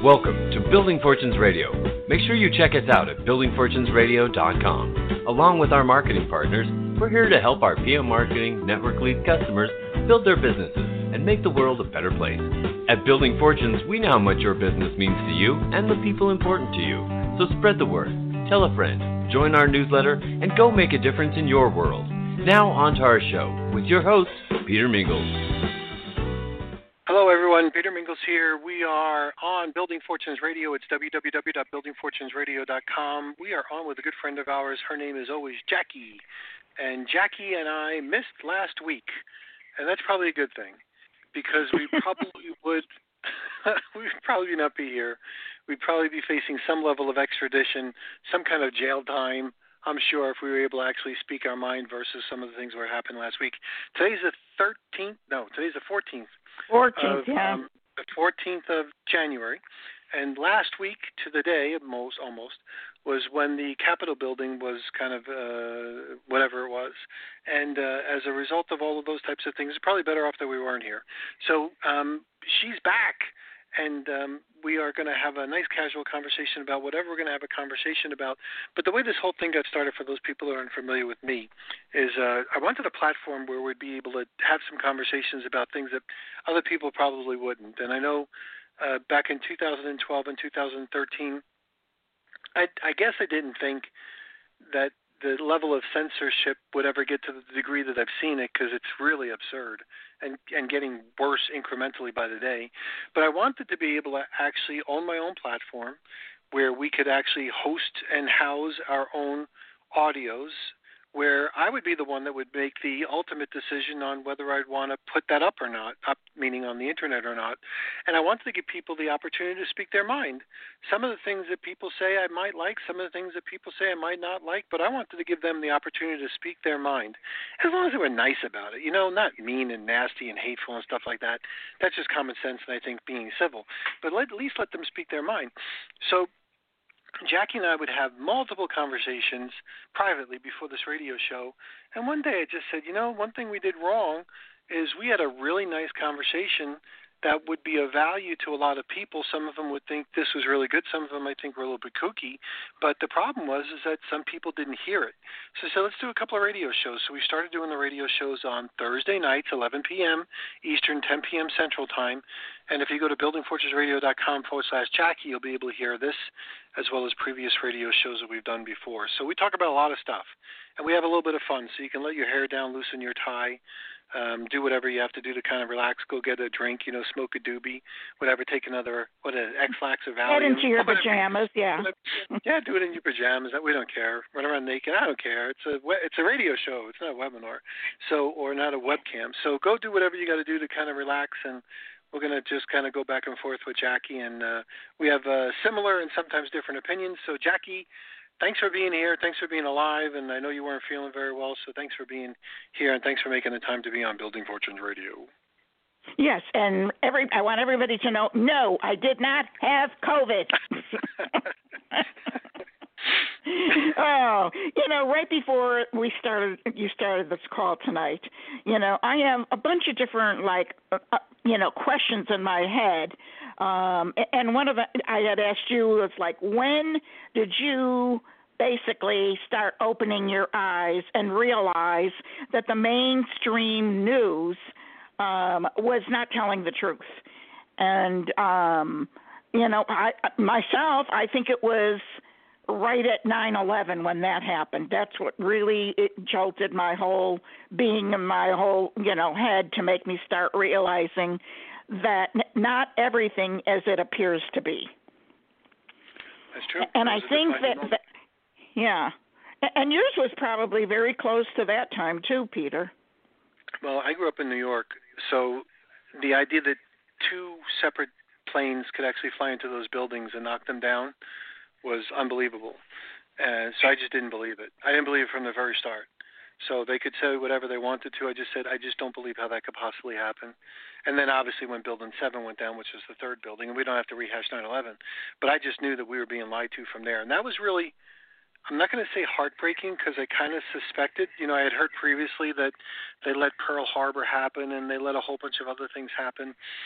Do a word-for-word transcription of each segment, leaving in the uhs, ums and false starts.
Welcome to Building Fortunes Radio. Make sure you check us out at building fortunes radio dot com. Along with our marketing partners, we're here to help our P M Marketing Network Lead customers build their businesses and make the world a better place. At Building Fortunes, we know how much your business means to you and the people important to you. So spread the word, tell a friend, join our newsletter, and go make a difference in your world. Now on to our show with your host, Peter Mingles. Hello, everyone. Peter Mingles here. We are on Building Fortunes Radio. It's w w w dot building fortunes radio dot com. We are on with a good friend of ours. Her name is always Jackie. And Jackie and I missed last week. And that's probably a good thing because we probably would we would probably not be here. We'd probably be facing some level of extradition, some kind of jail time, I'm sure, if we were able to actually speak our mind versus some of the things that happened last week. Today's the thirteenth. No, today's the fourteenth. fourteenth, of, yeah. Um, the fourteenth of January. And last week to the day, most almost, was when the Capitol building was kind of uh, whatever it was. And uh, as a result of all of those types of things, it's probably better off that we weren't here. So um, she's back, and um, we are going to have a nice casual conversation about whatever we're going to have a conversation about. But the way this whole thing got started, for those people that aren't familiar with me, is uh, I wanted a platform where we'd be able to have some conversations about things that other people probably wouldn't. And I know uh, back in two thousand twelve and two thousand thirteen, I, I guess I didn't think that the level of censorship would ever get to the degree that I've seen it, because it's really absurd and, and getting worse incrementally by the day. But I wanted to be able to actually own my own platform where we could actually host and house our own audios, where I would be the one that would make the ultimate decision on whether I'd want to put that up or not, up meaning on the internet or not. And I wanted to give people the opportunity to speak their mind. Some of the things that people say I might like, some of the things that people say I might not like, but I wanted to give them the opportunity to speak their mind, as long as they were nice about it, you know, not mean and nasty and hateful and stuff like that. That's just common sense, and I think being civil. But let, at least let them speak their mind. So Jackie and I would have multiple conversations privately before this radio show, and one day I just said, you know, one thing we did wrong is we had a really nice conversation that would be of value to a lot of people. Some of them would think this was really good. Some of them might think we're a little bit kooky. But the problem was is that some people didn't hear it. So I said, let's do a couple of radio shows. So we started doing the radio shows on Thursday nights, eleven p.m. Eastern, ten p.m. Central Time. And if you go to building fortunes radio dot com forward slash Jackie, you'll be able to hear this as well as previous radio shows that we've done before. So we talk about a lot of stuff. And we have a little bit of fun. So you can let your hair down, loosen your tie, Um, do whatever you have to do to kind of relax. Go get a drink, you know, smoke a doobie, whatever. Take another, what is it, X-Lax or Valium. Get into your whatever. pajamas, yeah. Yeah, do it in your pajamas. We don't care. Run around naked. I don't care. It's a it's a radio show. It's not a webinar, so or not a webcam. So go do whatever you got to do to kind of relax, and we're going to just kind of go back and forth with Jackie, and uh, we have uh, similar and sometimes different opinions. So Jackie, thanks for being here. Thanks for being alive. And I know you weren't feeling very well, so thanks for being here, and thanks for making the time to be on Building Fortunes Radio. Yes, and every I want everybody to know, no, I did not have COVID. Oh, you know, right before we started, you started this call tonight, you know, I have a bunch of different, like, uh, you know, questions in my head. Um, and one of the, I had asked you was like, when did you basically start opening your eyes and realize that the mainstream news um, was not telling the truth? And, um, you know, I myself, I think it was right at nine eleven when that happened. That's what really it jolted my whole being and my whole, you know, head to make me start realizing that n- not everything as it appears to be. That's true. And that I think that, that, yeah. And yours was probably very close to that time too, Peter. Well, I grew up in New York, so the idea that two separate planes could actually fly into those buildings and knock them down was unbelievable. And so I just didn't believe it. I didn't believe it from the very start. So they could say whatever they wanted to. I just said, I just don't believe how that could possibly happen. And then obviously when Building seven went down, which was the third building, and we don't have to rehash nine eleven, but I just knew that we were being lied to from there. And that was really, I'm not going to say heartbreaking, because I kind of suspected, you know, I had heard previously that they let Pearl Harbor happen and they let a whole bunch of other things happen.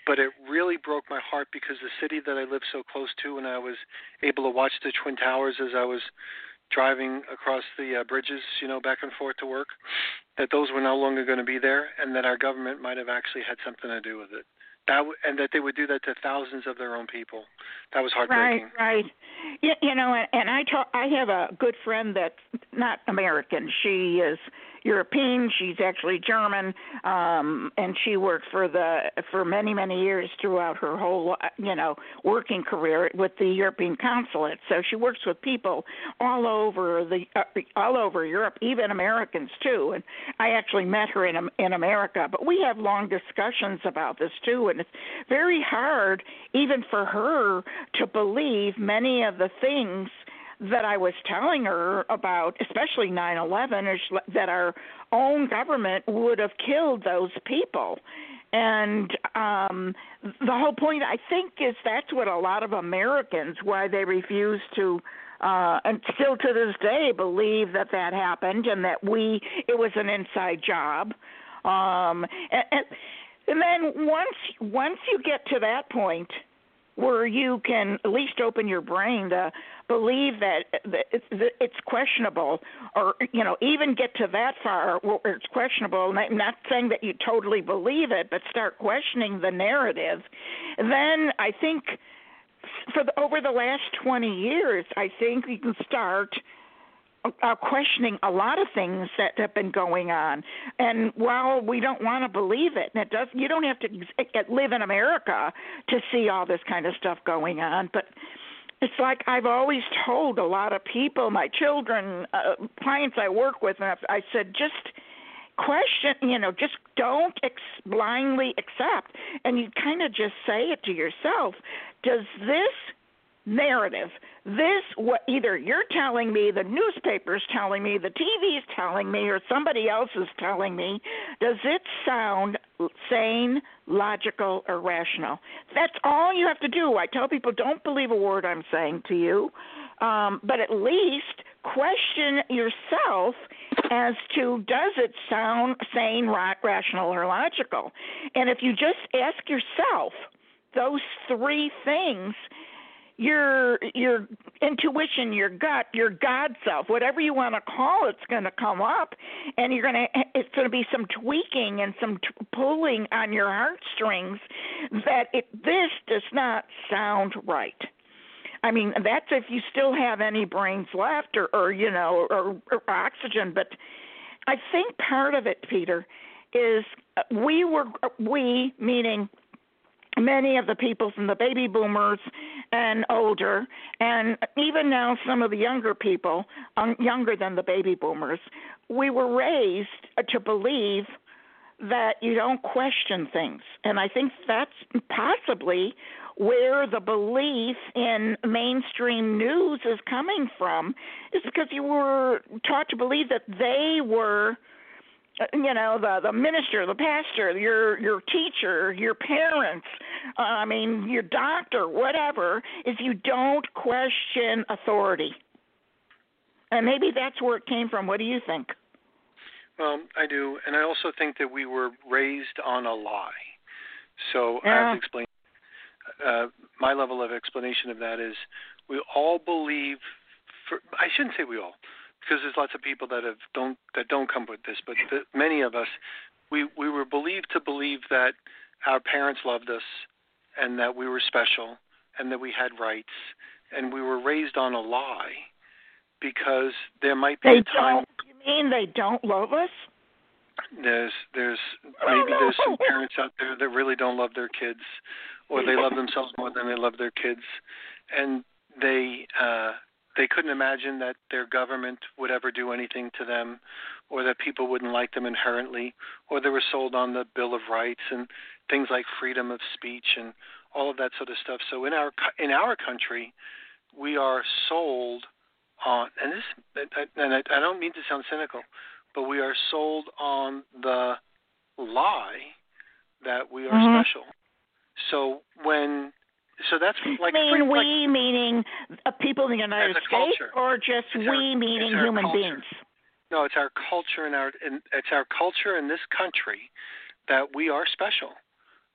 but it really broke my heart because the city that I lived so close to, and I was able to watch the Twin Towers as I was driving across the uh, bridges, you know, back and forth to work, that those were no longer going to be there, and that our government might have actually had something to do with it. That w- and that they would do that to thousands of their own people. That was heartbreaking. Right, right. You, you know, and, and I talk, I have a good friend that's not American. She is European. She's actually German, um, and she worked for the for many many years throughout her whole you know working career with the European consulate. So she works with people all over the uh, all over Europe, even Americans too. And I actually met her in in America, but we have long discussions about this too. And it's very hard even for her to believe many of the things that I was telling her about, especially nine eleven, is that our own government would have killed those people. And um, the whole point, I think, is that's what a lot of Americans, why they refuse to, uh, and still to this day, believe that that happened and that we, it was an inside job. Um, and, and, and then once once you get to that point, where you can at least open your brain to believe that it's questionable, or, you know, even get to that far where it's questionable, I'm not saying that you totally believe it, but start questioning the narrative, then I think for the, over the last twenty years, I think you can start Uh, questioning a lot of things that have been going on. And while we don't want to believe it, and it does, you don't have to live in America to see all this kind of stuff going on, but it's like I've always told a lot of people, my children, uh, clients I work with, and I said, just question, you know, just don't ex- blindly accept. And you kind of just say it to yourself, does this narrative, this, what either you're telling me, the newspaper's telling me, the T V's telling me, or somebody else is telling me, does it sound sane, logical, or rational? That's all you have to do. I tell people, don't believe a word I'm saying to you, um, but at least question yourself as to, does it sound sane, ra- rational, or logical? And if you just ask yourself those three things, your your intuition, your gut, your God self, whatever you want to call it's going to come up, and you're going to it's going to be some tweaking and some t- pulling on your heartstrings that it this does not sound right. I mean, that's if you still have any brains left, or, or you know, or, or oxygen. But I think part of it, Peter, is we were we meaning many of the people from the baby boomers and older, and even now some of the younger people, um, younger than the baby boomers, we were raised to believe that you don't question things. And I think that's possibly where the belief in mainstream news is coming from, is because you were taught to believe that they were, you know, the the minister, the pastor, your your teacher, your parents, uh, I mean, your doctor, whatever, is you don't question authority. And maybe that's where it came from. What do you think? Well, I do. And I also think that we were raised on a lie. So yeah. I have to explain. Uh, my level of explanation of that is we all believe, for, I shouldn't say we all, because there's lots of people that have don't that don't come with this, but the, many of us, we, we were believed to believe that our parents loved us and that we were special and that we had rights, and we were raised on a lie because there might be they a time. Don't, you mean they don't love us? There's there's oh, maybe no. there's some parents out there that really don't love their kids, or they love themselves more than they love their kids, and they. Uh, They couldn't imagine that their government would ever do anything to them, or that people wouldn't like them inherently, or they were sold on the Bill of Rights and things like freedom of speech and all of that sort of stuff. So in our in our country, we are sold on, and this, and I, I don't mean to sound cynical, but we are sold on the lie that we are mm-hmm. special. So when So that's like I mean free, we like, meaning uh, people in the United States, culture. or just it's we our, meaning our human culture. beings? No, it's our culture in our in, it's our culture in this country that we are special,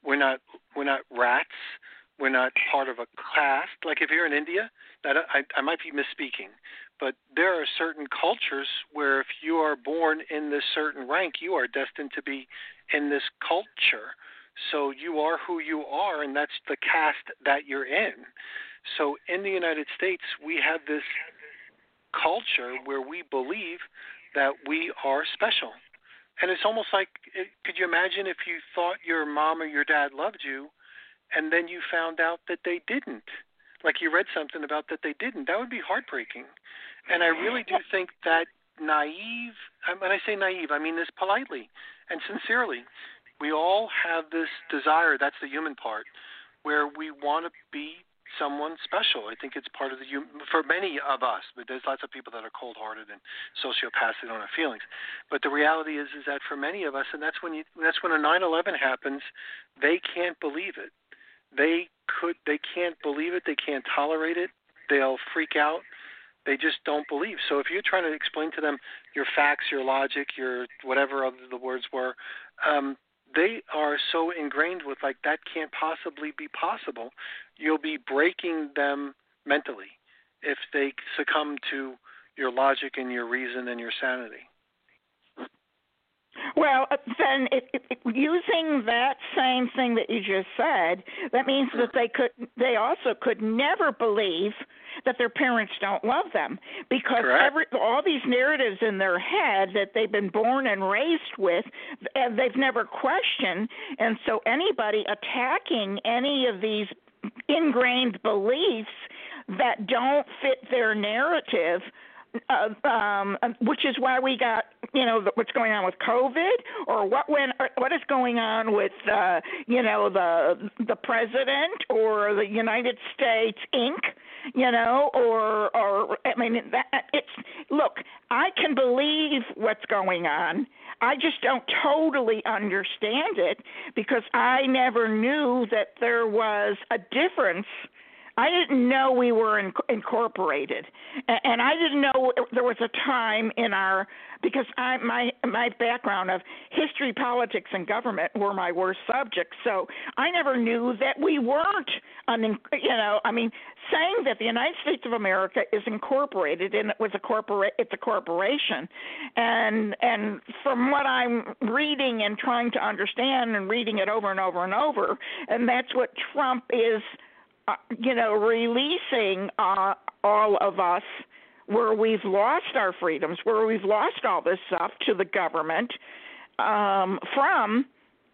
We're not we're not rats. We're not part of a caste. Like if you're in India, that I, I might be misspeaking, but there are certain cultures where if you are born in this certain rank, you are destined to be in this culture. So you are who you are, and that's the caste that you're in. So in the United States, we have this culture where we believe that we are special. And it's almost like, could you imagine if you thought your mom or your dad loved you, and then you found out that they didn't? Like you read something about that they didn't. That would be heartbreaking. And I really do think that naive, when I say naive, I mean this politely and sincerely, we all have this desire, that's the human part, where we want to be someone special. I think it's part of the human, for many of us, but there's lots of people that are cold-hearted and sociopaths that don't have feelings. But the reality is is that for many of us, and that's when you, that's when a nine eleven happens, they can't believe it. They could, they can't believe it. They can't tolerate it. They'll freak out. They just don't believe. So if you're trying to explain to them your facts, your logic, your whatever other the words were, um, they are so ingrained with like that can't possibly be possible. You'll be breaking them mentally if they succumb to your logic and your reason and your sanity. Well, then it, it, using that same thing that you just said, that means that they could, they also could never believe that their parents don't love them, because every, all these narratives in their head that they've been born and raised with, they've never questioned, and so anybody attacking any of these ingrained beliefs that don't fit their narrative, Uh, um, which is why we got, you know, what's going on with COVID, or what went, or what is going on with, uh, you know, the the president or the United States Incorporated, you know, or or I mean, that, it's look, I can believe what's going on. I just don't totally understand it because I never knew that there was a difference. I didn't know we were in, incorporated, and I didn't know there was a time in our, because I, my my background of history, politics, and government were my worst subjects, so I never knew that we weren't, un, you know, I mean, saying that the United States of America is incorporated and it was a corpora- it's a corporation, and and from what I'm reading and trying to understand and reading it over and over and over, and that's what Trump is, Uh, you know, releasing uh, all of us where we've lost our freedoms, where we've lost all this stuff to the government um, from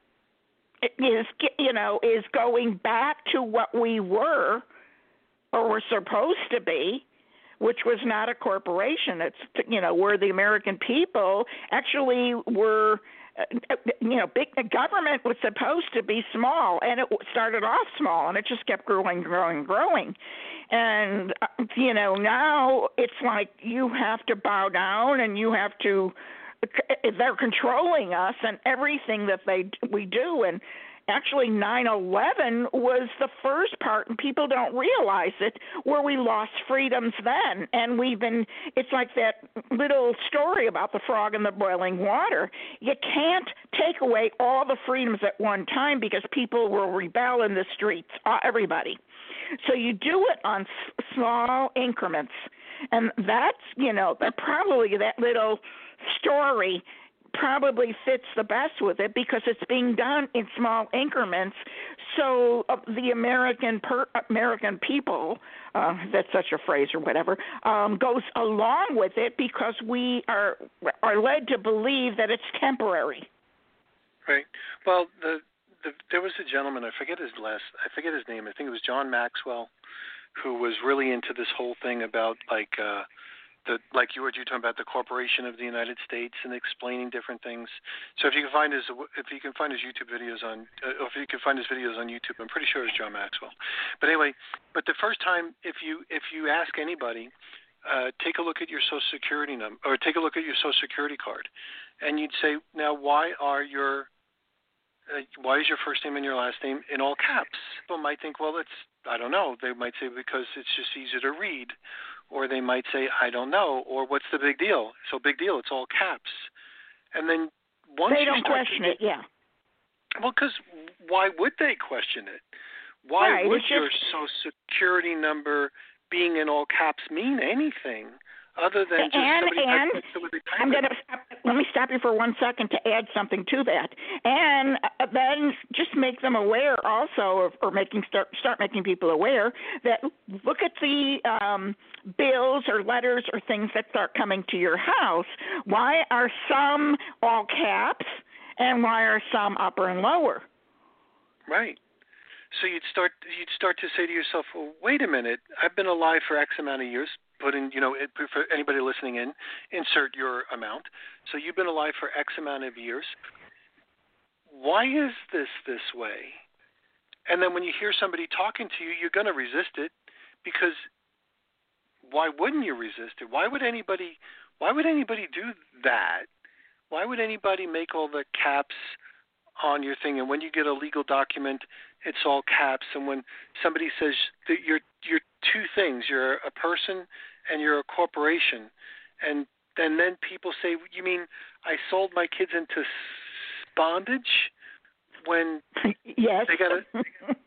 is, you know, is going back to what we were or were supposed to be, which was not a corporation. It's, you know, where the American people actually were. You know, big the government was supposed to be small, and it started off small, and it just kept growing, growing, growing. And, you know, now it's like you have to bow down, and you have to, they're controlling us and everything that they we do. And actually nine eleven was the first part, and people don't realize it, where we lost freedoms then. And we've been, it's like that little story about the frog in the boiling water. You can't take away all the freedoms at one time because people will rebel in the streets, uh, everybody. So you do it on s- small increments. And that's, you know, that probably that little story probably fits the best with it because it's being done in small increments. So uh, the American per, American people, uh, that's such a phrase or whatever, um, goes along with it because we are are led to believe that it's temporary. Right. Well, the, the there was a gentleman, I forget his last, I forget his name. I think it was John Maxwell, who was really into this whole thing about like. Uh, The, like you were you talking about the corporation of the United States and explaining different things. So if you can find his if you can find his YouTube videos on uh, if you can find his videos on YouTube, I'm pretty sure it's John Maxwell. But anyway, but the first time if you if you ask anybody, uh, take a look at your Social Security number or take a look at your Social Security card, and you'd say, now why are your uh, why is your first name and your last name in all caps? People might think, well, it's I don't know. They might say because it's just easier to read. Or they might say, I don't know, or what's the big deal? So big deal, it's all caps. And then once they you don't start question to, it, yeah. Well, because why would they question it? Why right, would just, your social security number being in all caps mean anything other than just and, somebody and I'm going to let me stop you for one second to add something to that, and uh, then just make them aware also, of, or making start start making people aware that look at the um, bills or letters or things that start coming to your house. Why are some all caps, and why are some upper and lower? Right. So you'd start you'd start to say to yourself, well, wait a minute, I've been alive for X amount of years. Put in, you know, it, for anybody listening in, insert your amount. So you've been alive for X amount of years. Why is this this way? And then when you hear somebody talking to you, you're going to resist it, because why wouldn't you resist it? Why would anybody? Why would anybody do that? Why would anybody make all the caps on your thing? And when you get a legal document, it's all caps. And when somebody says that you're you're two things, you're a person and you're a corporation, and and then people say, you mean I sold my kids into bondage? When yes, they got to,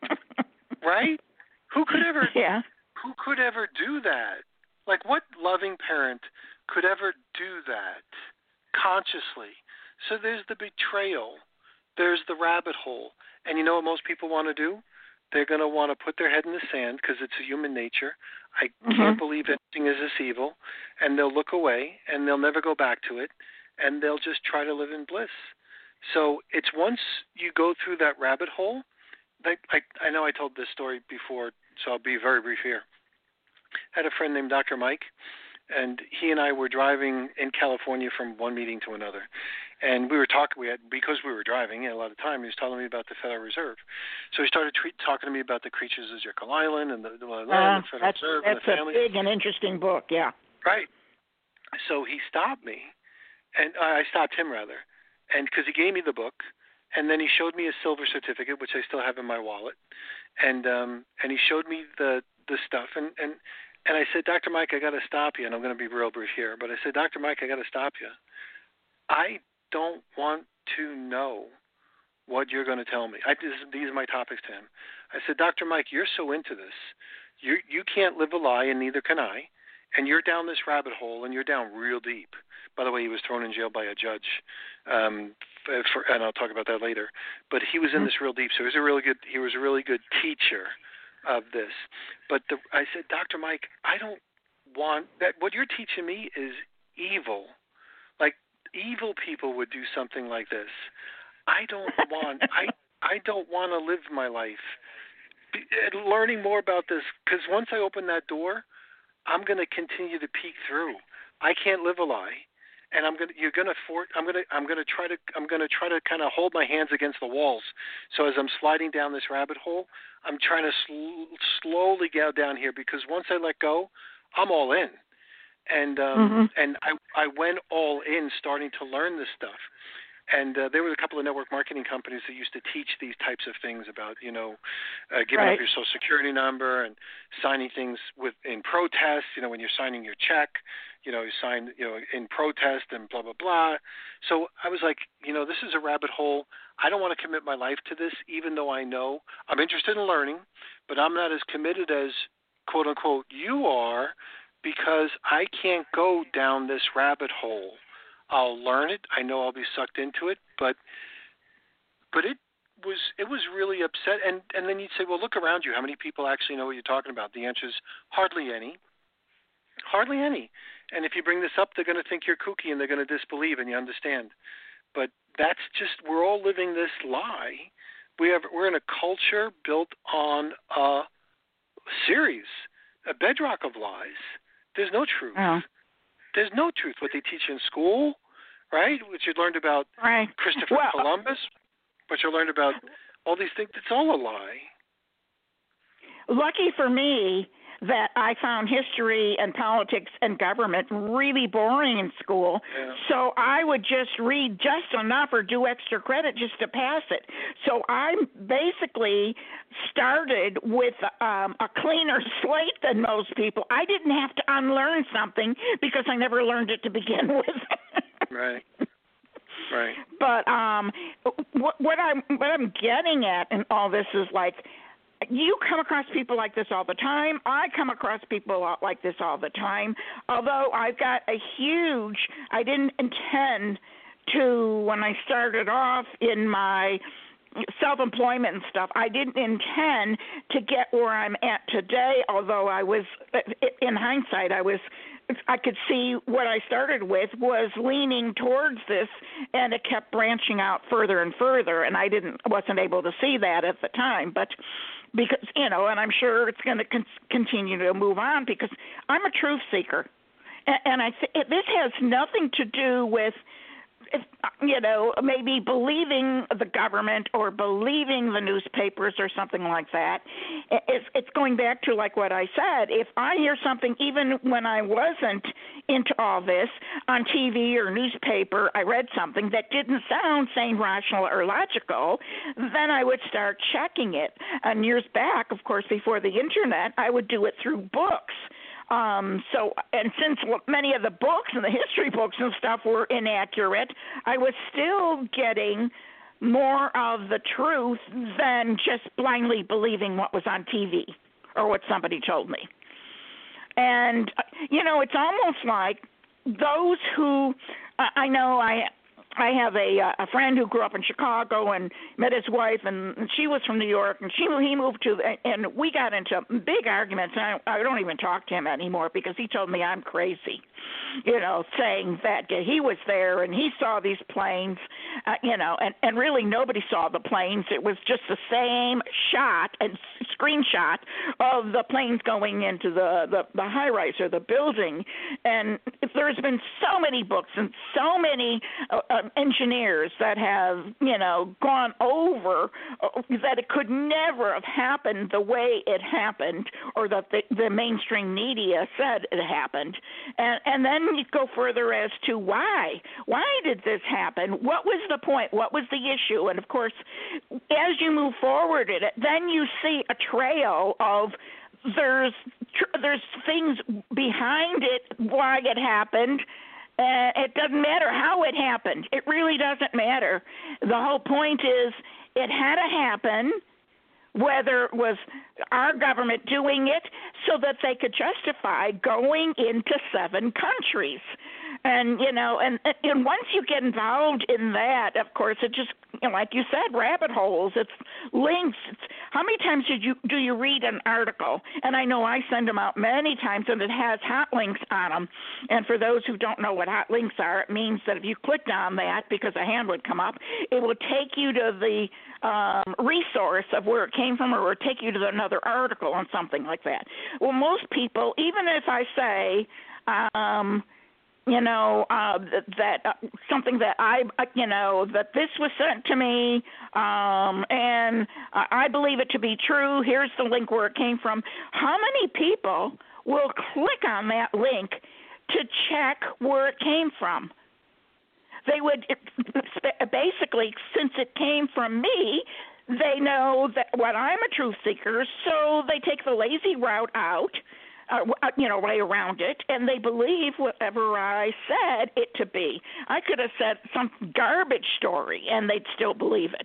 right? Who could ever? Yeah. Who could ever do that? Like, what loving parent could ever do that consciously? So there's the betrayal. There's the rabbit hole. And you know what most people want to do? They're going to want to put their head in the sand, because it's a human nature. I mm-hmm. can't believe anything is this evil. And they'll look away, and they'll never go back to it, and they'll just try to live in bliss. So it's once you go through that rabbit hole, like, I, I know I told this story before, so I'll be very brief here. I had a friend named Doctor Mike, and he and I were driving in California from one meeting to another. And we were talking, we had, because we were driving a lot of time, he was telling me about the Federal Reserve. So he started tre- talking to me about the creatures of Jekyll Island and the, the, uh, the Federal that's, Reserve that's and the family. That's a big and interesting book, yeah. Right. So he stopped me, and uh, I stopped him rather, and because he gave me the book, and then he showed me a silver certificate, which I still have in my wallet, and um, and he showed me the, the stuff, and, and, and I said, Doctor Mike, I got to stop you, and I'm going to be real brief here, but I said, Doctor Mike, I got to stop you. I don't want to know what you're going to tell me. I, this, these are my topics to him. I said, Doctor Mike, you're so into this. You you can't live a lie, and neither can I. And you're down this rabbit hole, and you're down real deep. By the way, he was thrown in jail by a judge, um, for, and I'll talk about that later. But he was in this real deep, so he was a really good. He was a really good teacher of this. But the, I said, Doctor Mike, I don't want that. What you're teaching me is evil. Like, evil people would do something like this. I don't want. I I don't want to live my life Be, learning more about this, because once I open that door, I'm going to continue to peek through. I can't live a lie, and I'm going. To, you're going to. For, I'm going to. I'm going to try to. I'm going to try to kind of hold my hands against the walls. So as I'm sliding down this rabbit hole, I'm trying to sl- slowly get down here, because once I let go, I'm all in. And um, mm-hmm. and I I went all in, starting to learn this stuff. And uh, there were a couple of network marketing companies that used to teach these types of things about, you know, uh, giving right. up your social security number and signing things with in protest. You know, when you're signing your check, you know, you sign, you know, in protest and blah blah blah. So I was like, you know, this is a rabbit hole. I don't want to commit my life to this, even though I know I'm interested in learning, but I'm not as committed as quote unquote you are, because I can't go down this rabbit hole. I'll learn it. I know I'll be sucked into it, but but it was it was really upset. And, and then you'd say, well, look around you. How many people actually know what you're talking about? The answer is hardly any. Hardly any. And if you bring this up, they're going to think you're kooky, and they're going to disbelieve, and you understand. But that's just, we're all living this lie. We have we're in a culture built on a series, a bedrock of lies. There's no truth. Oh. There's no truth. What they teach in school, right? What you learned about right. Christopher well, Columbus, what you learned about all these things, it's all a lie. Lucky for me that I found history and politics and government really boring in school, yeah. so I would just read just enough or do extra credit just to pass it. So I basically started with um, a cleaner slate than most people. I didn't have to unlearn something because I never learned it to begin with. Right. Right. But um, what, what I'm what I'm getting at in all this is like, you come across people like this all the time. I come across people like this all the time. Although I've got a huge, I didn't intend to, when I started off in my self-employment and stuff, I didn't intend to get where I'm at today, although I was, in hindsight, I was, I could see what I started with was leaning towards this, and it kept branching out further and further, and I didn't, wasn't able to see that at the time, but because, you know, and I'm sure it's going to con- continue to move on because I'm a truth seeker, and, and I th- this has nothing to do with, if, you know, maybe believing the government or believing the newspapers or something like that. It's, it's going back to like what I said. If I hear something, even when I wasn't into all this, on T V or newspaper, I read something that didn't sound sane, rational, or logical, then I would start checking it. And years back, of course, before the Internet, I would do it through books. Um, so, and since many of the books and the history books and stuff were inaccurate, I was still getting more of the truth than just blindly believing what was on T V or what somebody told me. And, you know, it's almost like those who, uh, I know I I have a a friend who grew up in Chicago and met his wife, and she was from New York, and she he moved to, and we got into big arguments. And I, I don't even talk to him anymore because he told me I'm crazy, you know, saying that he was there and he saw these planes, uh, you know, and and really nobody saw the planes. It was just the same shot and screenshot of the planes going into the the, the high rise or the building. And there's been so many books and so many Uh, uh, engineers that have, you know, gone over uh, that it could never have happened the way it happened, or that the, the mainstream media said it happened. And, and then you go further as to why. Why did this happen? What was the point? What was the issue? And, of course, as you move forward in it, then you see a trail of there's there's things behind it, why it happened. Uh, it doesn't matter how it happened. It really doesn't matter. The whole point is it had to happen, whether it was our government doing it so that they could justify going into seven countries. And, you know, and, and once you get involved in that, of course, it just, you know, like you said, rabbit holes, it's links. It's, how many times did you do you read an article? And I know I send them out many times, and it has hot links on them. And for those who don't know what hot links are, it means that if you clicked on that, because a hand would come up, it will take you to the um, resource of where it came from, or it will take you to another article on something like that. Well, most people, even if I say, um, you know, uh, that uh, something that I, uh, you know, that this was sent to me, um, and uh, I believe it to be true. Here's the link where it came from. How many people will click on that link to check where it came from? They would basically, since it came from me, they know that what I'm a truth seeker, so they take the lazy route out. Uh, you know, way around it, and they believe whatever I said it to be. I could have said some garbage story, and they'd still believe it.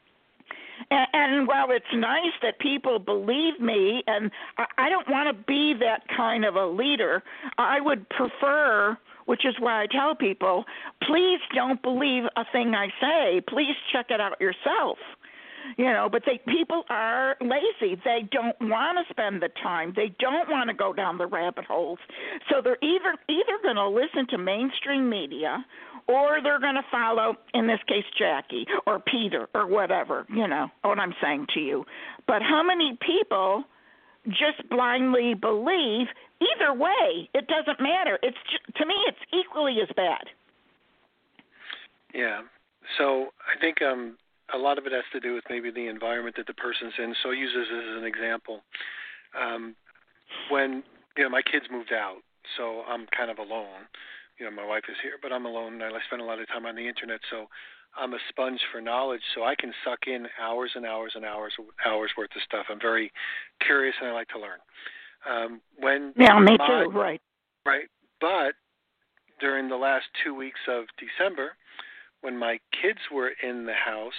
And, and while it's nice that people believe me, and I, I don't want to be that kind of a leader, I would prefer, which is why I tell people, please don't believe a thing I say. Please check it out yourself. You know, but they people are lazy. They don't want to spend the time. They don't want to go down the rabbit holes. So they're either either going to listen to mainstream media, or they're going to follow, in this case, Jackie or Peter or whatever, you know, what I'm saying to you. But how many people just blindly believe? Either way, it doesn't matter. It's just, to me, it's equally as bad. Yeah. So I think um. a lot of it has to do with maybe the environment that the person's in. So I'll use this as an example. Um, when, you know, my kids moved out, so I'm kind of alone. You know, my wife is here, but I'm alone, and I spend a lot of time on the Internet, so I'm a sponge for knowledge, so I can suck in hours and hours and hours hours worth of stuff. I'm very curious, and I like to learn. Um, when yeah, me my, too, right. Right. But during the last two weeks of December, when my kids were in the house,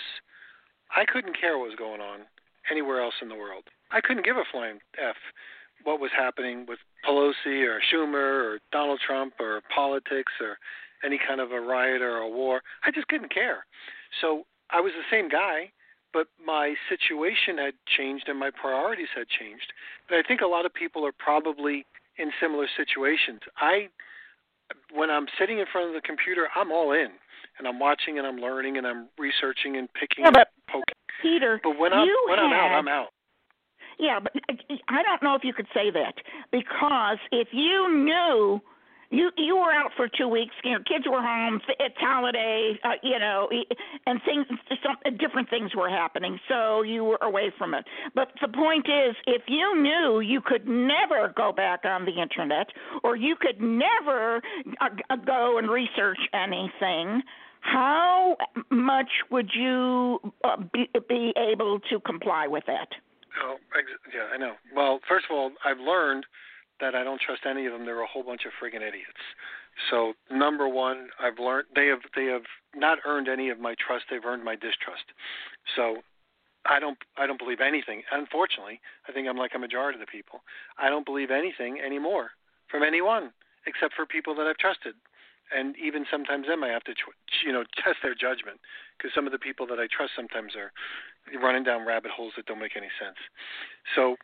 I couldn't care what was going on anywhere else in the world. I couldn't give a flying F what was happening with Pelosi or Schumer or Donald Trump or politics or any kind of a riot or a war. I just couldn't care. So I was the same guy, but my situation had changed and my priorities had changed. And I think a lot of people are probably in similar situations. I, when I'm sitting in front of the computer, I'm all in, and I'm watching and I'm learning and I'm researching and picking yeah, but, and poking. Peter, but when I'm when had, I'm out, I'm out. Yeah, but I don't know if you could say that, because if you knew you you were out for two weeks, you know, kids were home, it's holiday, uh, you know, and things, some different things were happening, so you were away from it. But the point is, if you knew you could never go back on the internet, or you could never uh, go and research anything, how much would you uh, be, be able to comply with that? Oh, yeah, I know. Well, first of all, I've learned that I don't trust any of them. They're a whole bunch of friggin' idiots. So, number one, I've learned they have they have not earned any of my trust. They've earned my distrust. So, I don't I don't believe anything. Unfortunately, I think I'm like a majority of the people. I don't believe anything anymore from anyone except for people that I've trusted. And even sometimes them, I have to, you know, test their judgment, because some of the people that I trust sometimes are running down rabbit holes that don't make any sense. So,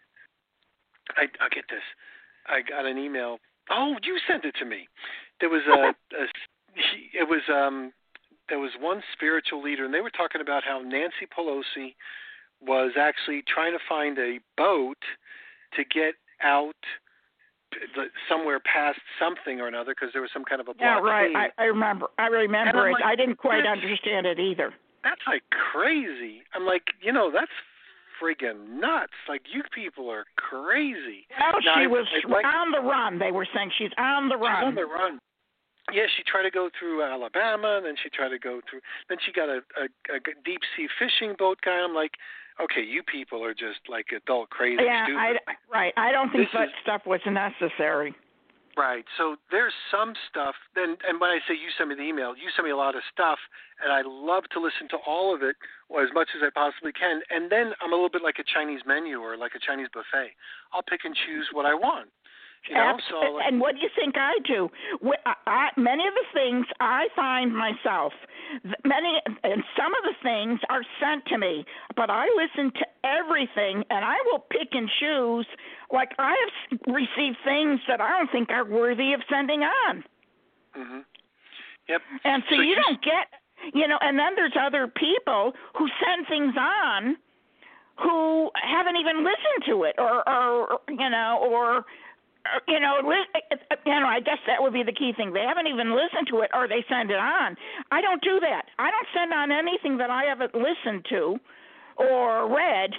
I, I'll get this. I got an email. Oh, you sent it to me. There was a, a it was um, there was one spiritual leader, and they were talking about how Nancy Pelosi was actually trying to find a boat to get out somewhere past something or another, because there was some kind of a blockade. Yeah, right. I, I remember. I remember it. Like, I didn't quite understand it either. That's like crazy. I'm like, you know, that's friggin' nuts. Like, you people are crazy. Well, now, she I, was like, on the run. They were saying she's on the run. She's on the run. Yeah, she tried to go through Alabama, and then she tried to go through. Then she got a, a, a deep sea fishing boat guy. I'm like, okay, you people are just like adult crazy, yeah, stupid. I, right. I don't think this that is, stuff was necessary. Right. So there's some stuff. Then, and when I say you send me the email, you send me a lot of stuff, and I love to listen to all of it, or as much as I possibly can. And then I'm a little bit like a Chinese menu or like a Chinese buffet. I'll pick and choose what I want. You know, so like, and what do you think I do? I, I, many of the things I find myself, many and some of the things are sent to me, but I listen to everything, and I will pick and choose. Like, I have received things that I don't think are worthy of sending on. Mm-hmm. Yep. And so, so you, you don't get, you know, and then there's other people who send things on who haven't even listened to it, or, or you know, or. You know, you know. I guess that would be the key thing. They haven't even listened to it, or they send it on. I don't do that. I don't send on anything that I haven't listened to or read,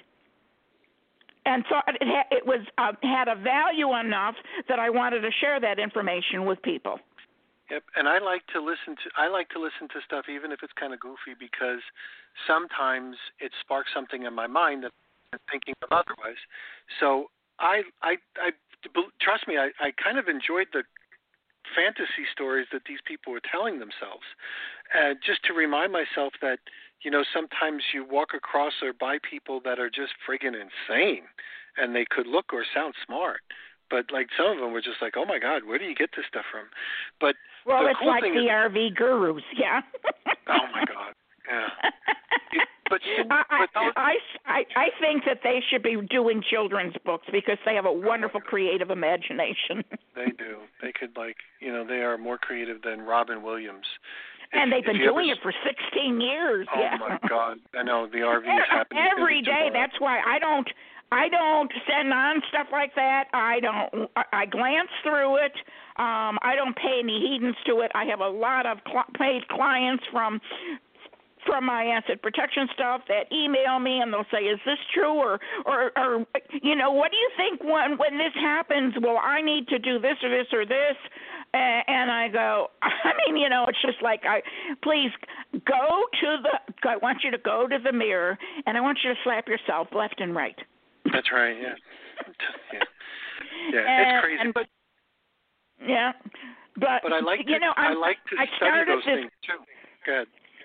and thought it, ha- it was uh, had a value enough that I wanted to share that information with people. Yep, and I like to listen to. I like to listen to stuff, even if it's kind of goofy, because sometimes it sparks something in my mind that I'm thinking of otherwise. So I, I, I. Trust me, I, I kind of enjoyed the fantasy stories that these people were telling themselves, uh, just to remind myself that, you know, sometimes you walk across or by people that are just friggin' insane, and they could look or sound smart, but like some of them were just like, oh my God, where do you get this stuff from? But well, the it's cool like thing the is, R V gurus, yeah. Oh my God, yeah. It, but, I, but those, I, I, I think that they should be doing children's books, because they have a wonderful oh creative imagination. They do. They could, like, you know, they are more creative than Robin Williams. And if, they've been doing ever, it for sixteen years. Oh yeah. my God! I know the R Vs happen every day. That's why I don't. I don't send on stuff like that. I don't. I glance through it. Um, I don't pay any heedance to it. I have a lot of cl- paid clients from. from my asset protection stuff that email me, and they'll say, is this true? Or, or, or, you know, what do you think when, when this happens? Well, I need to do this or this or this. And I go, I mean, you know, it's just like, I please go to the, I want you to go to the mirror, and I want you to slap yourself left and right. That's right, yeah. Yeah, yeah and, it's crazy. And, but, yeah, but, but I like to, you know, I I'm, like to I study those this, things, too. Go ahead.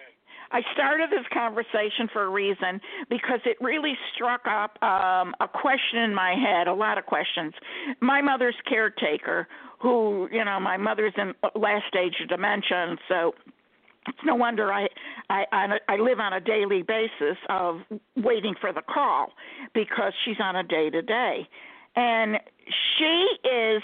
I started this conversation for a reason because it really struck up um, a question in my head, a lot of questions. My mother's caretaker, who, you know, my mother's in last stage of dementia, and so it's no wonder I, I I live on a daily basis of waiting for the call because she's on a day-to-day. And she is,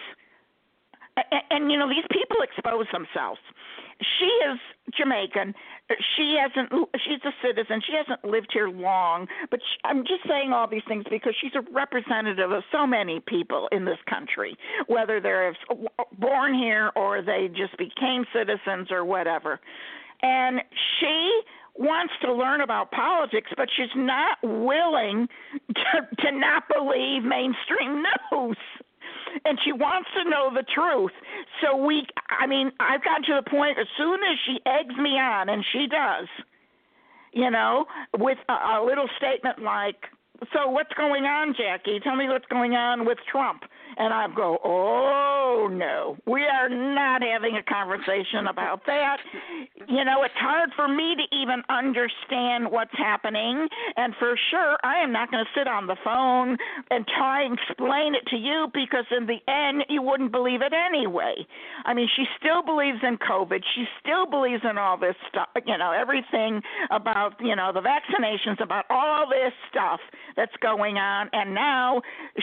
and, and you know, these people expose themselves. She is Jamaican. She hasn't. She's a citizen. She hasn't lived here long. But she, I'm just saying all these things because she's a representative of so many people in this country, whether they're born here or they just became citizens or whatever. And she wants to learn about politics, but she's not willing to, to not believe mainstream news. And she wants to know the truth. So we, I mean, I've gotten to the point as soon as she eggs me on, and she does, you know, with a, a little statement like, so what's going on, Jackie? Tell me what's going on with Trump. And I go, oh, no, we are not having a conversation about that. You know, it's hard for me to even understand what's happening. And for sure, I am not going to sit on the phone and try and explain it to you because in the end, you wouldn't believe it anyway. I mean, she still believes in COVID. She still believes in all this stuff, you know, everything about, you know, the vaccinations, about all this stuff that's going on. And now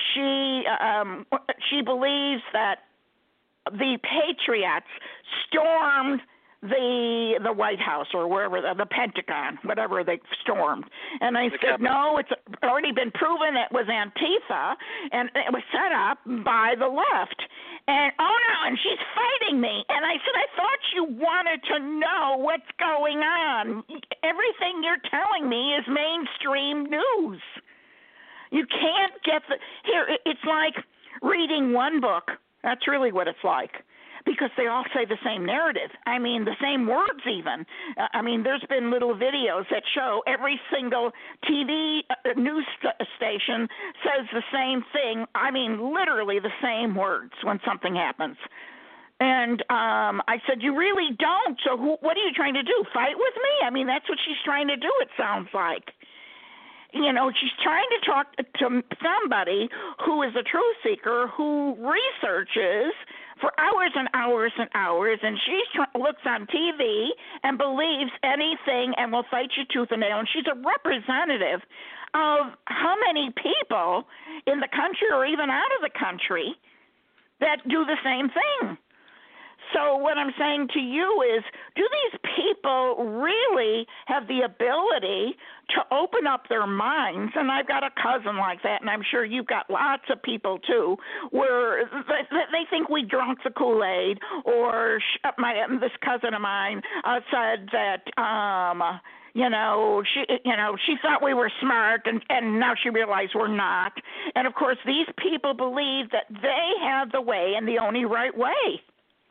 she um, she believes that the Patriots stormed the the White House or wherever, the, the Pentagon, whatever they stormed. And I the said, Capitol. no, it's already been proven it was Antifa, and it was set up by the left. And, oh, no, and she's fighting me. And I said, I thought you wanted to know what's going on. Everything you're telling me is mainstream news. You can't get the – here, it's like reading one book. That's really what it's like because they all say the same narrative. I mean, the same words even. Uh, I mean, there's been little videos that show every single T V uh, news st- station says the same thing. I mean, literally the same words when something happens. And um, I said, you really don't. So who, what are you trying to do, fight with me? I mean, that's what she's trying to do, it sounds like. You know, she's trying to talk to somebody who is a truth seeker who researches for hours and hours and hours, and she tr- looks on T V and believes anything and will fight you tooth and nail. And she's a representative of how many people in the country or even out of the country that do the same thing. So what I'm saying to you is, do these people really have the ability to open up their minds? And I've got a cousin like that, and I'm sure you've got lots of people too, where they think we drunk the Kool-Aid, or my this cousin of mine uh, said that, um, you know, she, you know, she thought we were smart, and, and now she realized we're not. And of course, these people believe that they have the way and the only right way.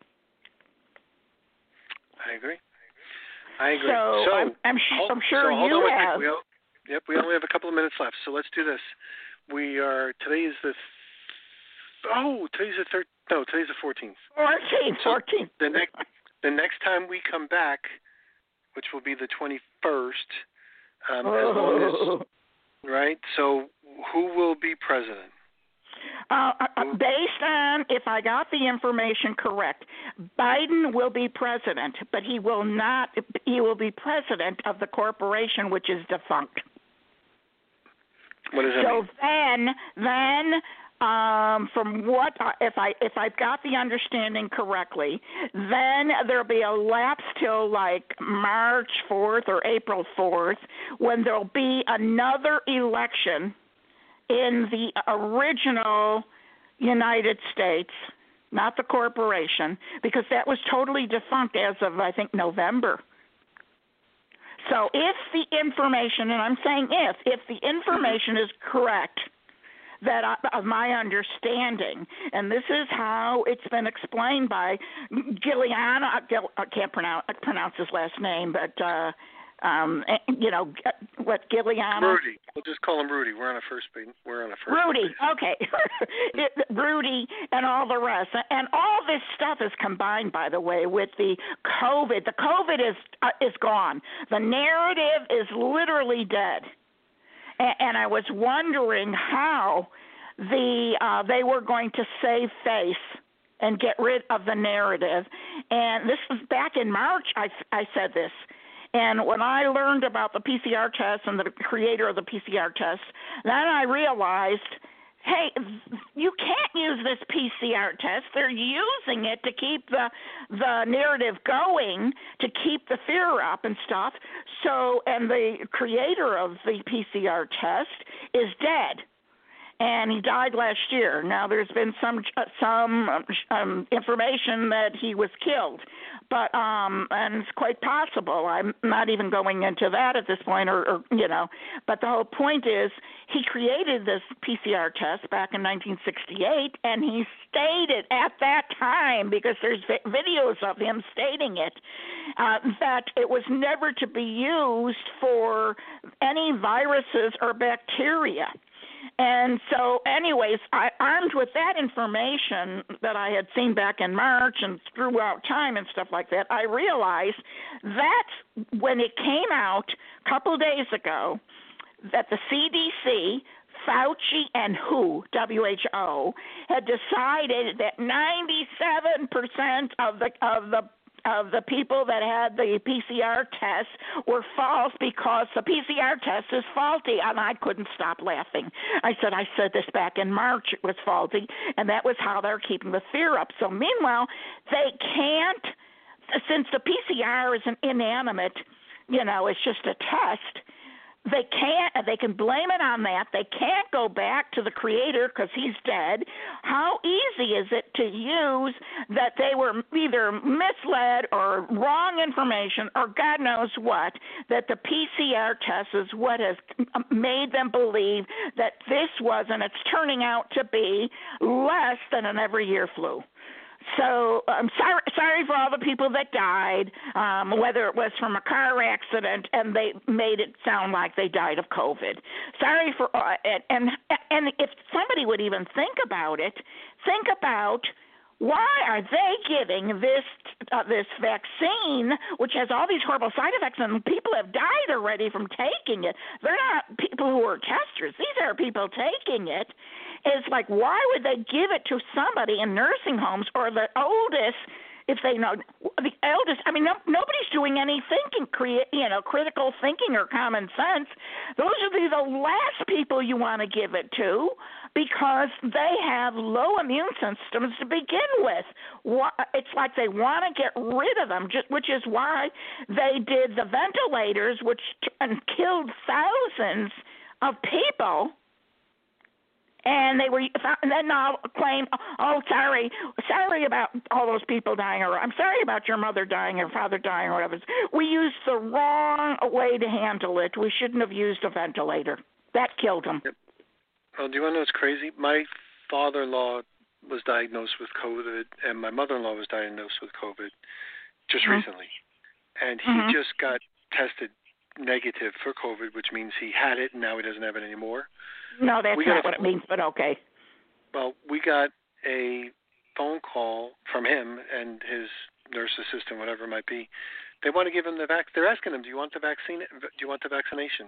I agree. I agree. So, so I'm, I'm, hold, I'm sure so you have. We all, yep, we only have a couple of minutes left, so let's do this. We are today is the oh today's the third no today's the fourteenth. Fourteenth, so fourteenth. The next the next time we come back, which will be the twenty first, um, oh. as long as right. So who will be president? Uh, based on, if I got the information correct, Biden will be president, but he will not. He will be president of the corporation, which is defunct. What does that so mean? then, then, um, from what if I if I've got the understanding correctly, then there'll be a lapse till like March fourth or April fourth, when there'll be another election in the original United States, not the corporation, because that was totally defunct as of, I think, November. So if the information, and I'm saying if, if the information is correct, that I, of my understanding, and this is how it's been explained by Giuliano, I can't pronounce, pronounce his last name, but uh, Um, you know, what, Giuliano? Rudy. We'll just call him Rudy. We're on a first base. We're on a first Rudy. base. Okay. it, Rudy. beauty, and all the rest. And all this stuff is combined, by the way, with the COVID. The COVID is uh, is gone. The narrative is literally dead. And, and I was wondering how the uh, they were going to save face and get rid of the narrative. And this was back in March, I, I said this. And when I learned about the P C R test and the creator of the P C R test, then I realized, hey, you can't use this P C R test. They're using it to keep the the narrative going, to keep the fear up and stuff. So, and the creator of the P C R test is dead. And he died last year. Now, there's been some uh, some um, information that he was killed, but um, and it's quite possible. I'm not even going into that at this point, or, or you know. But the whole point is, he created this P C R test back in nineteen sixty-eight, and he stated at that time, because there's vi- videos of him stating it, uh, that it was never to be used for any viruses or bacteria. And so, anyways, I, armed with that information that I had seen back in March and throughout time and stuff like that, I realized that's when it came out a couple days ago that the C D C, Fauci, and W H O, W H O, had decided that ninety-seven percent of the of the of the people that had the P C R test were false because the P C R test is faulty, and I couldn't stop laughing. I said, I said this back in March, it was faulty, and that was how they're keeping the fear up. So meanwhile, they can't, since the P C R is an inanimate, you know, it's just a test, they can't, they can blame it on that. They can't go back to the creator because he's dead. How easy is it to use that they were either misled or wrong information or God knows what, that the P C R test is what has made them believe that this was, and it's turning out to be, less than an every year flu. So I'm sorry, sorry for all the people that died, um, whether it was from a car accident and they made it sound like they died of COVID. Sorry for uh, and and if somebody would even think about it, think about why are they giving this uh, this vaccine, which has all these horrible side effects, and people have died already from taking it. They're not people who are testers. These are people taking it. It's like, why would they give it to somebody in nursing homes or the oldest, if they know, the eldest? I mean, no, nobody's doing any thinking, create, you know, critical thinking or common sense. Those would be the last people you want to give it to because they have low immune systems to begin with. It's like they want to get rid of them, which is why they did the ventilators, which and killed thousands of people. And they were, and then I'll claim, oh, sorry, sorry about all those people dying, or I'm sorry about your mother dying or father dying, or whatever. We used the wrong way to handle it. We shouldn't have used a ventilator. That killed them. Yep. Well, do you want to know what's crazy? My father-in-law was diagnosed with COVID, and my mother-in-law was diagnosed with COVID just mm-hmm. recently. And he mm-hmm. just got tested negative for COVID, which means he had it, and now he doesn't have it anymore. No, that's not what it means, but okay. Well, we got a phone call from him and his nurse assistant, whatever it might be. They want to give him the vac. They're asking him, "Do you want the vaccine? Do you want the vaccination?"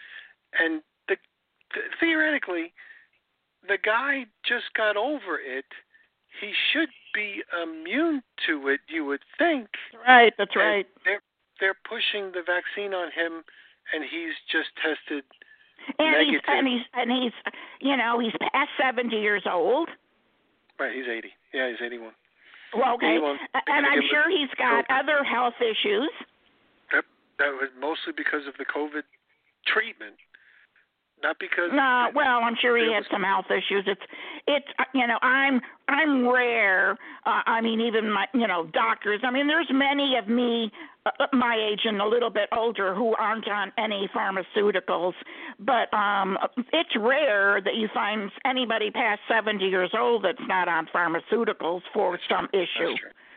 And the, the, theoretically, the guy just got over it. He should be immune to it, you would think. Right, that's right. They're they're pushing the vaccine on him, and he's just tested. And negative. he's, and he's and he's you know he's past seventy years old. Right, he's eighty. Yeah, he's eighty-one. Well, okay, eighty-one. And I'm sure he's got COVID. other health issues. Yep, that was mostly because of the COVID treatment, not because. No, well, I'm sure he had some health issues. It's it's you know I'm I'm rare. Uh, I mean, even my you know doctors. I mean, there's many of me. Uh, my age and a little bit older who aren't on any pharmaceuticals, but um, it's rare that you find anybody past seventy years old that's not on pharmaceuticals for some issue.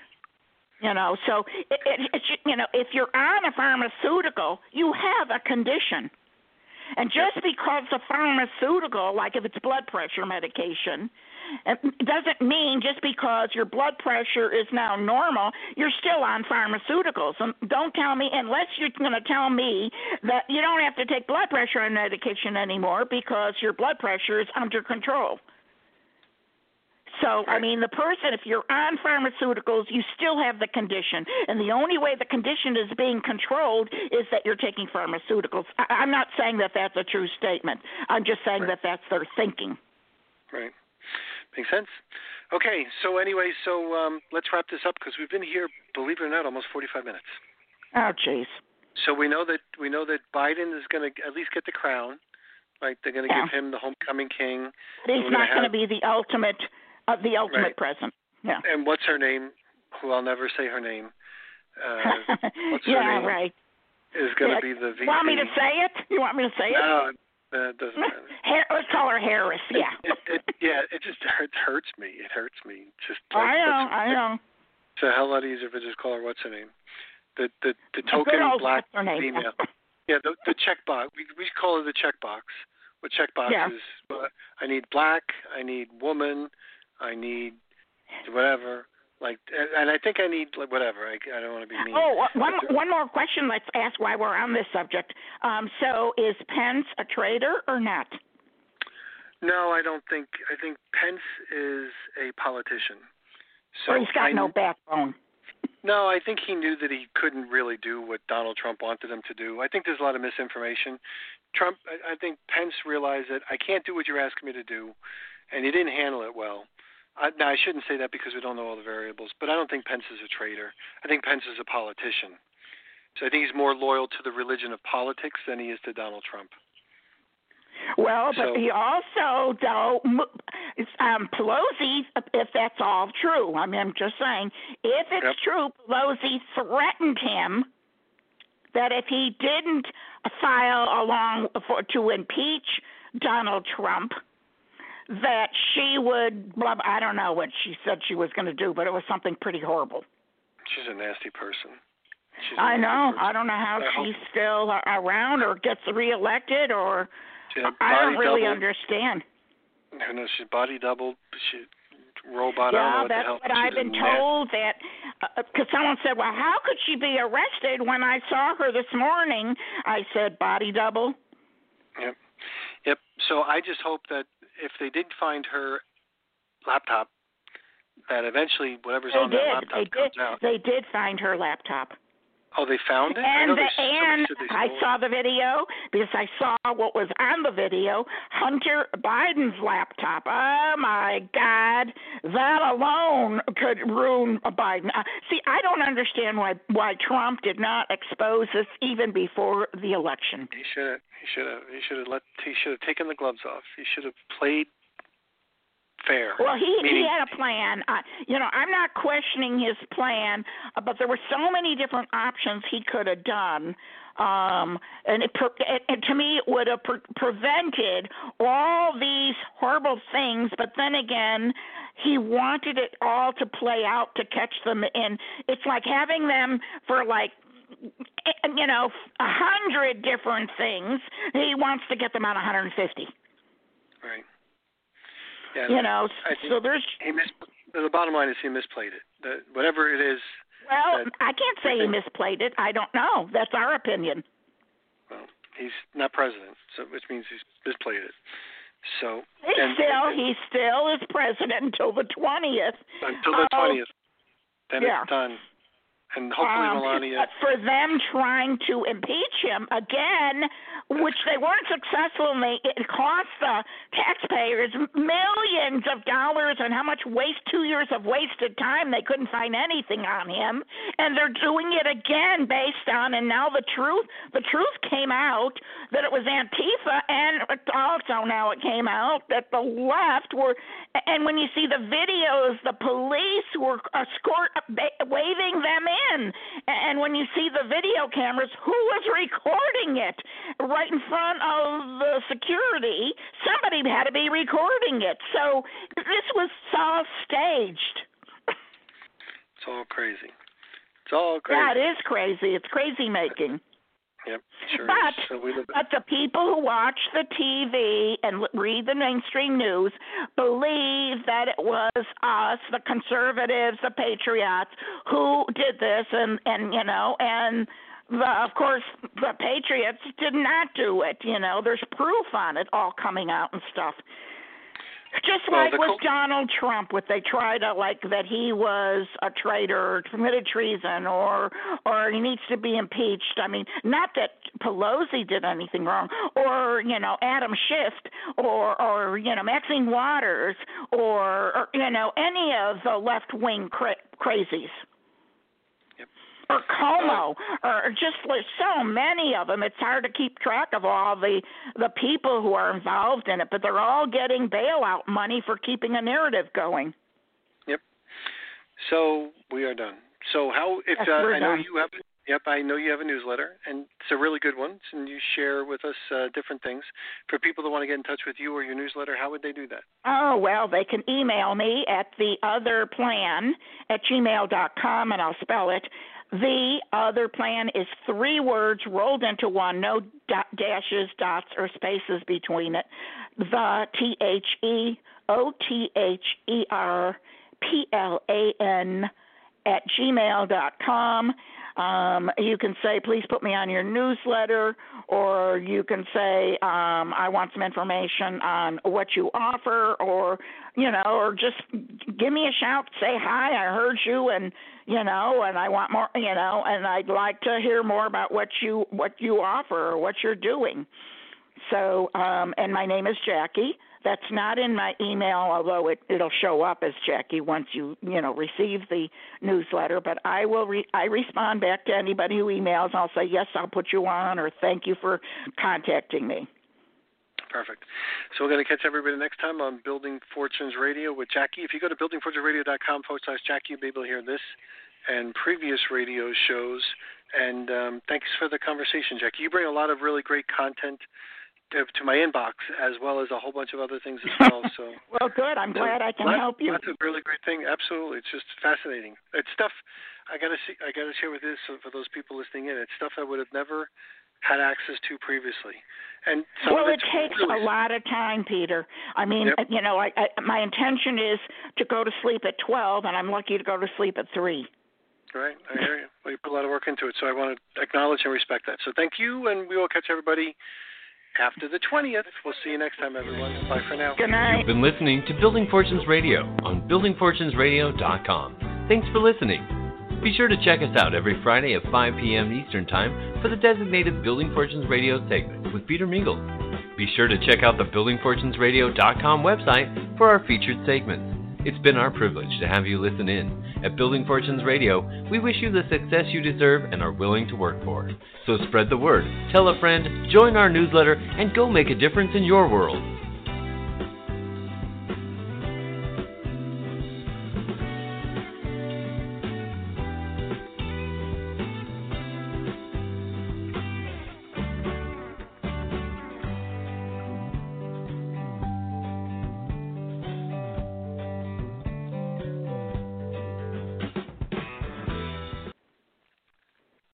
You know, so it, it, it's you know, if you're on a pharmaceutical, you have a condition. And just because the pharmaceutical, like if it's blood pressure medication, it doesn't mean just because your blood pressure is now normal, you're still on pharmaceuticals. And don't tell me, unless you're going to tell me that you don't have to take blood pressure medication anymore because your blood pressure is under control. So, I mean, the person, if you're on pharmaceuticals, you still have the condition. And the only way the condition is being controlled is that you're taking pharmaceuticals. I- I'm not saying that that's a true statement. I'm just saying right. that that's their thinking. Right. Makes sense. Okay. So anyway, so um, let's wrap this up because we've been here, believe it or not, almost forty-five minutes. Oh, jeez. So we know that we know that Biden is going to at least get the crown. Right. They're going to yeah. give him the homecoming king. But he's not going to have... be the ultimate. Uh, the ultimate right. present. Yeah. And what's her name? Who I'll never say her name. Uh, what's yeah, her name? right. Is going to yeah. be the V P. Want me to say it? You want me to say no, it? No, it doesn't matter. Har- Let's call her Harris. Yeah. It, it, it, yeah, it just hurts, hurts me. It hurts me. Just. Like, I know. I know. It's a hell lot easier if I just call her what's her name. The the the token black female. Yeah, the the check box. We we call her the check box. What check box yeah. is? Uh, I need black. I need woman. I need whatever. Like, and I think I need like whatever. I, I don't want to be mean. Oh, one one more question. Let's ask why we're on this subject. Um, so, is Pence a traitor or not? No, I don't think. I think Pence is a politician. So or he's got I, no backbone. No, I think he knew that he couldn't really do what Donald Trump wanted him to do. I think there's a lot of misinformation. Trump, I, I think Pence realized that I can't do what you're asking me to do, and he didn't handle it well. I, now, I shouldn't say that because we don't know all the variables, but I don't think Pence is a traitor. I think Pence is a politician. So I think he's more loyal to the religion of politics than he is to Donald Trump. Well, but so, he also, though, um, Pelosi, if that's all true, I mean, I'm just saying, if it's yep. true, Pelosi threatened him that if he didn't file along for, to impeach Donald Trump, that she would, blah, I don't know what she said she was going to do, but it was something pretty horrible. She's a nasty person. She's I know. Person. I don't know how I she's hope. still around or gets reelected or I don't really doubled. understand. I know she's body doubled. She robot. Yeah, I don't know what that's the hell. what I've been told. That because uh, someone said, "Well, how could she be arrested?" When I saw her this morning, I said, "Body double." Yep, yep. So I just hope that if they did find her laptop, that eventually whatever's they on did. that laptop they comes did. out. They did find her laptop. Oh, they found it? And, I, know the, they, and they I it. saw the video because I saw what was on the video, Hunter Biden's laptop. Oh, my God. That alone could ruin Biden. Uh, see, I don't understand why, why Trump did not expose this even before the election. He should have. He should have. He should have let. He should have taken the gloves off. He should have played fair. Well, he Meaning, he had a plan. Uh, you know, I'm not questioning his plan, uh, but there were so many different options he could have done, um, and, it, it, and to me, it would have pre- prevented all these horrible things. But then again, he wanted it all to play out to catch them in. It's like having them for like. You know, a hundred different things. He wants to get them on one hundred fifty. Right. Yeah, you know, so there's. He mis- the bottom line is he misplayed it. The, whatever it is. Well, that, I can't say he misplayed it. I don't know. That's our opinion. Well, he's not president, so which means he's misplayed it. So he's and, still and, he still is president until the twentieth. Until the twentieth. Uh, then yeah. it's done. And hopefully um, Melania. But for them trying to impeach him again, which they weren't successful, and they, it cost the taxpayers millions of dollars, and how much waste, two years of wasted time. They couldn't find anything on him, and they're doing it again based on. And now the truth, the truth came out that it was Antifa, and also now it came out that the left were. And when you see the videos, the police were escort waving them in. And when you see the video cameras, who was recording it right in front of the security? Somebody had to be recording it. So this was all staged. It's all crazy. It's all crazy. Yeah, it is crazy. It's crazy making. Yep, sure but, is. So we live but the people who watch the T V and read the mainstream news believe that it was us, the conservatives, the patriots, who did this, and, and you know, and the, of course the patriots did not do it. You know, there's proof on it all coming out and stuff. Just well, like with cult- Donald Trump, what they try to like that he was a traitor, committed treason, or or he needs to be impeached. I mean, not that Pelosi did anything wrong, or you know Adam Schiff, or or you know Maxine Waters, or, or you know any of the left wing cra- crazies. Or Como, or just like so many of them. It's hard to keep track of all the the people who are involved in it, but they're all getting bailout money for keeping a narrative going. Yep. So we are done. So how? If yes, uh, we're I know done. you have. Yep, I know you have a newsletter, and it's a really good one. And you share with us uh, different things. For people that want to get in touch with you or your newsletter, how would they do that? Oh, well, they can email me at the other plan at gmail dot com, and I'll spell it. The Other Plan is three words rolled into one, no dot, dashes, dots, or spaces between it. The T H E O T H E R P L A N at gmail dot com. Um, you can say, please put me on your newsletter, or you can say, um, I want some information on what you offer, or, you know, or just give me a shout, say, hi, I heard you, and, you know, and I want more, you know, and I'd like to hear more about what you, what you offer or what you're doing. So, um, and my name is Jackie. That's not in my email, although it, it'll show up as Jackie once you, you know, receive the newsletter. But I will re- I respond back to anybody who emails, and I'll say, yes, I'll put you on, or thank you for contacting me. Perfect. So we're going to catch everybody next time on Building Fortunes Radio with Jackie. If you go to building fortunes radio dot com forward slash Jackie, you'll be able to hear this and previous radio shows. And um, thanks for the conversation, Jackie. You bring a lot of really great content to my inbox, as well as a whole bunch of other things as well. So well, good. I'm glad I can lots, help you. That's a really great thing. Absolutely, it's just fascinating. It's stuff I got to see. I got to share with this for those people listening in. It's stuff I would have never had access to previously. And some well, of it it's takes really... a lot of time, Peter. I mean, yep. you know, I, I, my intention is to go to sleep at twelve, and I'm lucky to go to sleep at three. Right, I hear you. Well, you put a lot of work into it, so I want to acknowledge and respect that. So thank you, and we will catch everybody after the twentieth. We'll see you next time, everyone. Bye for now. Good night. You've been listening to Building Fortunes Radio on building fortunes radio dot com. Thanks for listening. Be sure to check us out every Friday at five p.m. Eastern Time for the designated Building Fortunes Radio segment with Peter Mingles. Be sure to check out the building fortunes radio dot com website for our featured segments. It's been our privilege to have you listen in. At Building Fortunes Radio, we wish you the success you deserve and are willing to work for. So spread the word, tell a friend, join our newsletter, and go make a difference in your world.